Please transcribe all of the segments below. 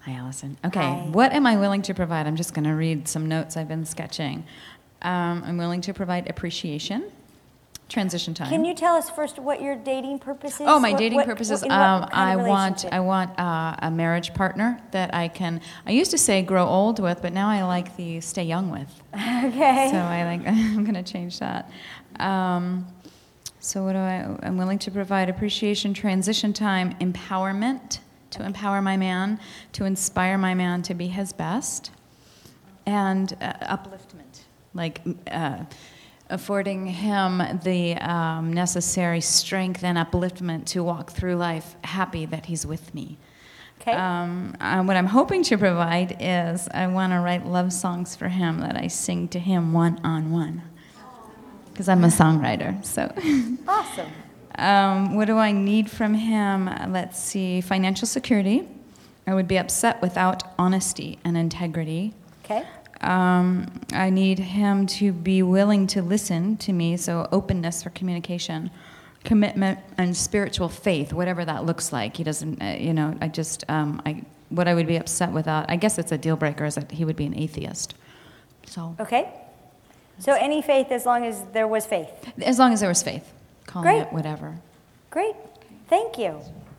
Hi, Allison. Okay, Hi. What am I willing to provide? I'm just going to read some notes I've been sketching. I'm willing to provide appreciation, transition time. Can you tell us first what your dating purpose is? Oh, my dating purposes. In what kind I of want relationship? a marriage partner that I can. I used to say grow old with, but now I like the stay young with. Okay. So I'm going to change that. So I'm willing to provide appreciation, transition time, empowerment, to empower my man, to inspire my man to be his best, and upliftment, like affording him the necessary strength and upliftment to walk through life happy that he's with me. Okay. What I'm hoping to provide is I want to write love songs for him that I sing to him one-on-one. Because I'm a songwriter, so. Awesome. What do I need from him? Let's see. Financial security. I would be upset without honesty and integrity. Okay. I need him to be willing to listen to me, so openness for communication, commitment, and spiritual faith, whatever that looks like. He doesn't, what I would be upset without, I guess it's a deal breaker, is that he would be an atheist. So. Okay. So any faith as long as there was faith? As long as there was faith. Calling it whatever. Great. Thank you.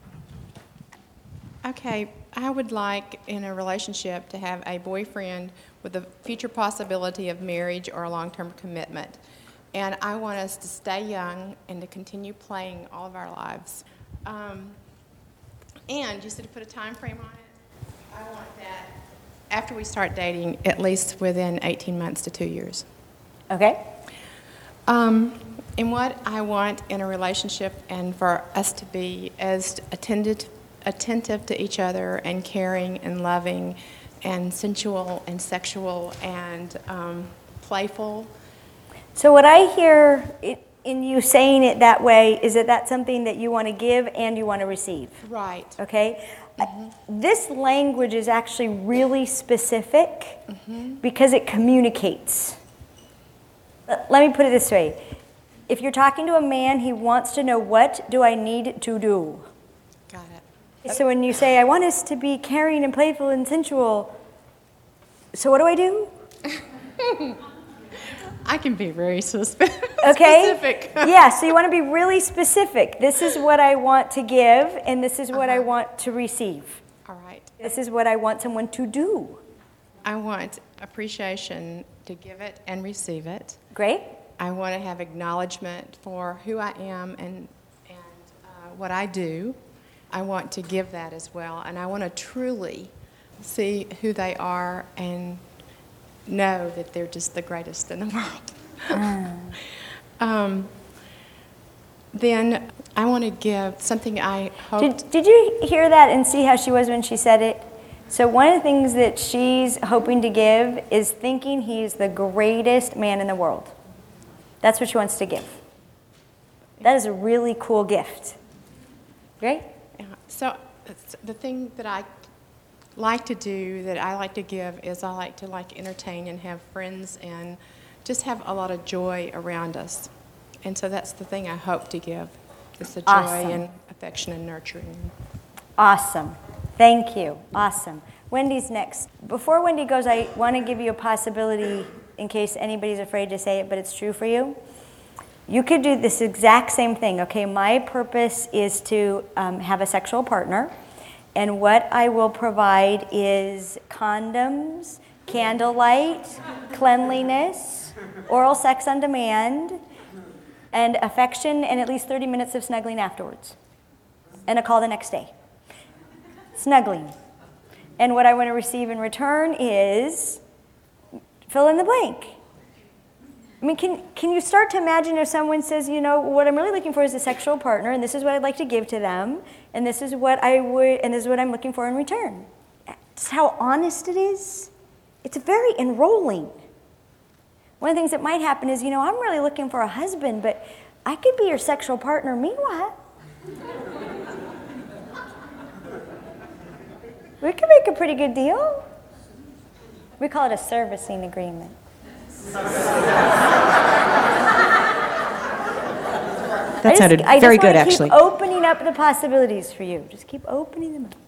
Okay, I would like in a relationship to have a boyfriend with the future possibility of marriage or a long-term commitment. And I want us to stay young and to continue playing all of our lives. And you said to put a time frame on it. I want that after we start dating, at least within 18 months to 2 years. Okay. And what I want in a relationship and for us to be as attentive to each other and caring and loving and sensual and sexual and playful. So what I hear in you saying it that way is that that's something that you want to give and you want to receive. Right. Okay? This language is actually really specific because it communicates. Let me put it this way. If you're talking to a man, he wants to know, what do I need to do? Got it. So when you say, I want us to be caring and playful and sensual, so what do I do? I can be very specific. Okay? Yeah, so you want to be really specific. This is what I want to give, and this is what I want to receive. All right. This is what I want someone to do. I want appreciation to give it and receive it. Great. I want to have acknowledgement for who I am and what I do. I want to give that as well. And I want to truly see who they are and know that they're just the greatest in the world. Then I want to give something I hope... Did you hear that and see how she was when she said it? So one of the things that she's hoping to give is thinking he's the greatest man in the world. That's what she wants to give. That is a really cool gift. Right? Yeah. So the thing that I like to do, that I like to give, is I like to entertain and have friends and just have a lot of joy around us. And so that's the thing I hope to give, is the joy and affection and nurturing. Awesome. Thank you. Awesome. Wendy's next. Before Wendy goes, I want to give you a possibility in case anybody's afraid to say it, but it's true for you. You could do this exact same thing. Okay, my purpose is to have a sexual partner, and what I will provide is condoms, candlelight, cleanliness, oral sex on demand, and affection, and at least 30 minutes of snuggling afterwards, and a call the next day. Snuggling. And what I want to receive in return is fill in the blank. I mean, can you start to imagine if someone says, you know, what I'm really looking for is a sexual partner, and this is what I'd like to give to them, and this is what I'm looking for in return. Just how honest it is. It's very enrolling. One of the things that might happen is, you know, I'm really looking for a husband, but I could be your sexual partner. Meanwhile, we could make a pretty good deal. We call it a servicing agreement. That sounded very good, actually. I just want to keep opening up the possibilities for you. Just keep opening them up.